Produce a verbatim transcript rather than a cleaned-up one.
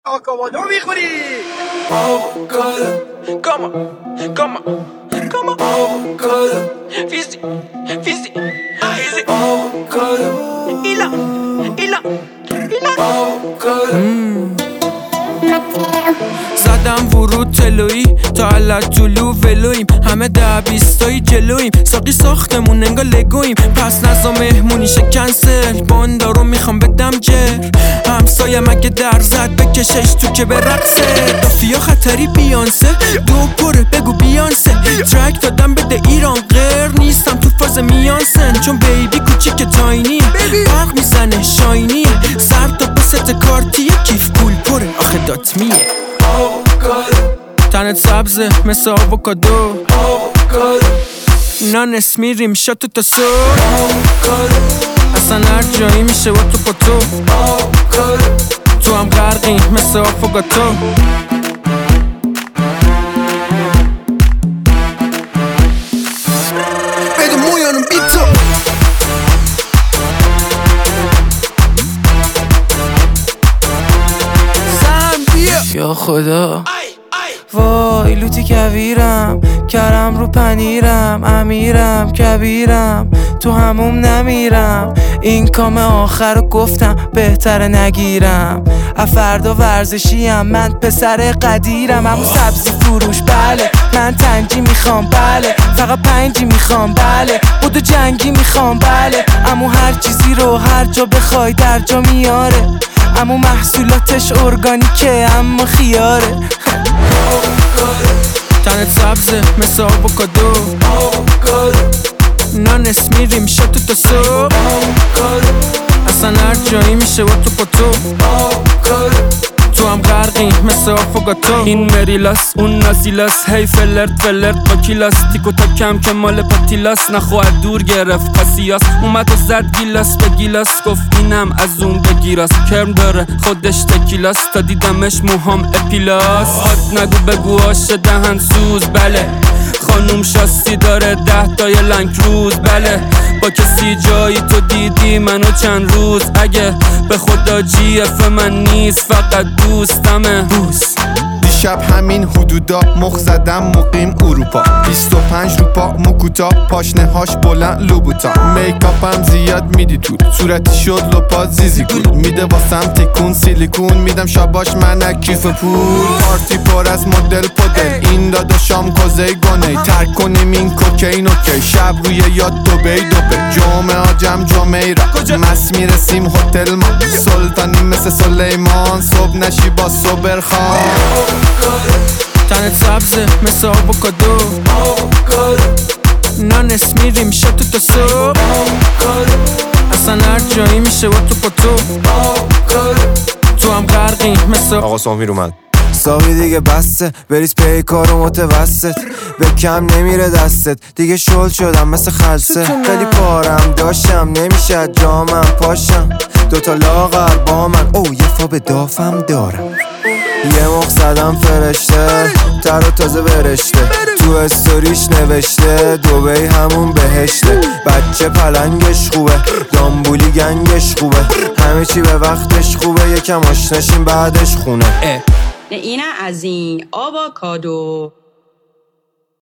آکامادو میخوری. آووکادو کاما کاما کاما آووکادو فیزی فیزی فیزی آووکادو ایلا ایلا ایلا آووکادو زدم ورود تلویی تا علت طلوع ولویم، همه ده بیستایی جلویم، ساقی ساختمون انگا لگویم، پس نزا مهمونیشه کنسل، باندارو میخوام بدم جر، همسایه مگه در زد بکشش تو که برقصه، دافیا خطری بیانسه، دو پره بگو بیانسه، ترک دادم بده ایران غیر نیستم تو فاز میانسن، چون بیبی کوچیک تاینیه، برق میزنه شاینیه، سر تا بست کارتیه، کیف پول پره آخه دات میه. تنت سبزه مثل آووکادو، نانس میریم شاتو تا صبح، اصلا هر جایی میشه و تو پاتو، تو هم غرقی مثل آفوگاتو. بده مویانم بیتو یا خدا وای لوتی کویرم، کرم رو پنیرم، امیرم کبیرم، تو هموم نمیرم، این کام آخر رو گفتم بهتره نگیرم، افردا ورزشیم من پسر قدیرم، همون سبزی فروش بله، من تنگی میخوام بله، فقط پنجی میخوام بله، بودو جنگی میخوام بله، امو هر چیزی رو هر جا بخوای در جا میاره، امو محصولاتش ارگانیکه اما خیاره. تنت سبزه مثل آووکادو، نانس میریم شاتو تا صبح، اصلا هر جایی میشه و تو پاتو، تو هم غرقی مثل آفوگاتو. این مریلاس اون نازیلاس، هی فلرت فلرت با کیلاس، تیکو تا کم که مال پاتیلاس، نخواه دور گرفت پاسیاس، اومد و زد گیلاس به گیلاس، گفت اینم از اون بگیراس، کرم داره خودش تکیلاس، تا دیدمش موهام اپیلاس، آت نگو بگو آش دهن سوز بله، خانوم شاستی داره ده تای لنگ روز بله، با کسی جایی تو دیدی منو چند روز، اگه به خدا جی اف من نیست فقط دوستمه بوس. دیشب همین حدودا مخ زدم مقیم اروپا، بیست و پنج رو پا مکوتا، پاشنه هاش بلند لوبوتا، میکاپم زیاد میدی تو صورتی شد لپا زیزی گول، میده واسم تکون سیلیکون، میدم شاباش من کیف پول، پارتی پر از مدل پدل، این داداشام کوزه گونه، ترک کنیم این کوکین اوکی، شب روی یاد دوبی دوبی، جمعه آجم جمعه را مس میرسیم هتل ما، سلطانی مثل سلیمان، صبح نشی با صبر خان. تنت سبزه مثل آووکادو، نانس میریم شاتو تا صبح، اصلا هر جایی میشه و تو پاتو، تو هم غرقی مثل آقا سامیر اومد. ساقی دیگه بسته بریز پی کارو متوسط، به کم نمیره دستت دیگه، شل شدم مثل خلصه، خیلی پارم داشتم نمیشه جامم پاشم، دوتا لاغر با من او یه فا به دافم دارم، یه مخ زدم فرشته تر و تازه برشته، تو استوریش نوشته دوبی همون بهشته، بچه پلنگش خوبه دامبولی گنگش خوبه، همه چی به وقتش خوبه، یکم آشناشیم بعدش خونه. نه اینه از این آووکادو.